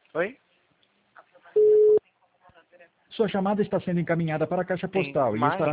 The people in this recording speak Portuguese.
Oi? Sua chamada está sendo encaminhada para a caixa postal e mas estará